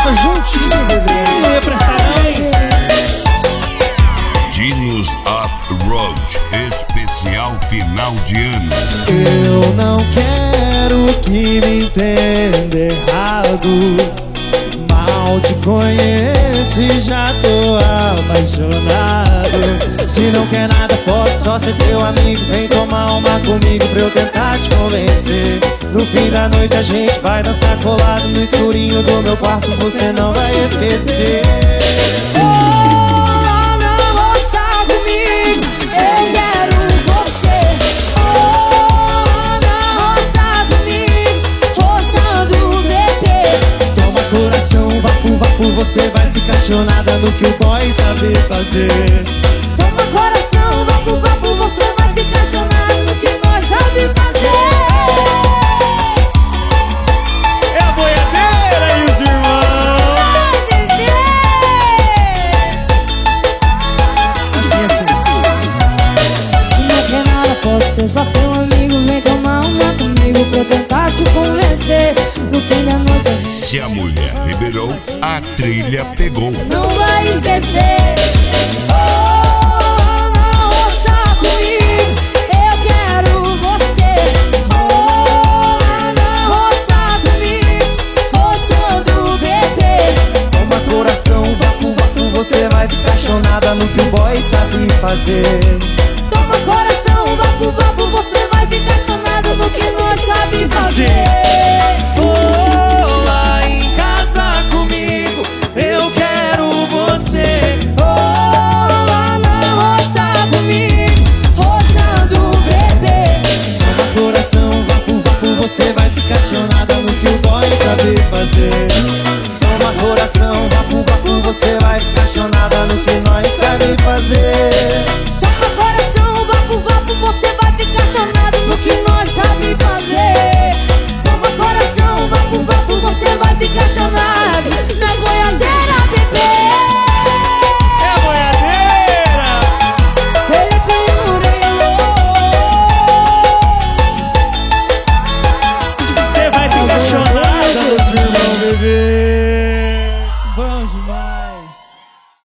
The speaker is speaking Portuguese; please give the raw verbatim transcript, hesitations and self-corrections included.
casa juntinho, bebê. Não ia prestar não. Dinos Up Road, especial final de ano. Eu não quero que me entenda errado. Mal te conheço e já tô apaixonado. Se não quer nada, posso só ser teu amigo. Vem tomar uma comigo pra eu tentar te convencer. No fim da noite a gente vai dançar colado no escurinho do meu quarto, você não vai esquecer. Você vai ficar chonada no que o boy sabe fazer. Toma coração, vapo, vapo, você vai ficar chonada no que nós sabe fazer. É a boiadeira e os irmãos. Ai, bebê. Assim, assim. Se não quer nada, posso ser só teu amigo. Vem tomar uma comigo pra eu tentar te convencer. No fim da noite a gente... Se a mulher liberou, a trilha pegou. não vai esquecer. Oh, não roça comigo, eu quero você. Oh, não roça comigo, roçando bebê. Toma coração, vapo, vapo, você vai ficar chonada no que o boy sabe fazer. Toma coração, vapo, vapo, você vai ficar chonado no que nós sabe fazer. Oh, lá em casa comigo, eu quero você. Oh, lá na roça comigo, roçando bebê. Toma coração, vapo, vapo, você vai ficar chonada no que o boy sabe fazer. Toma coração, vapo, vapo, você vai ficar chonada no que nós sabe fazer. Toma coração, vapo, vapo, você vai ficar chonado no que nós sabe fazer. Toma coração, vapo, vapo, você vai ficar chonado.